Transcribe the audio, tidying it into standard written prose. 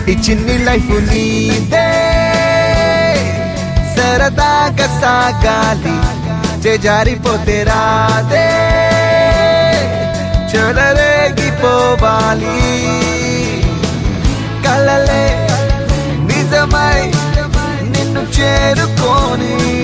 ఈ చిన్ని లైఫ్ నీదే సరదాగా సాగాలి చేజారిపోతే రాదే చెలరేగిపోవాలి కలలే నిజమై నిన్ను చేరుకోని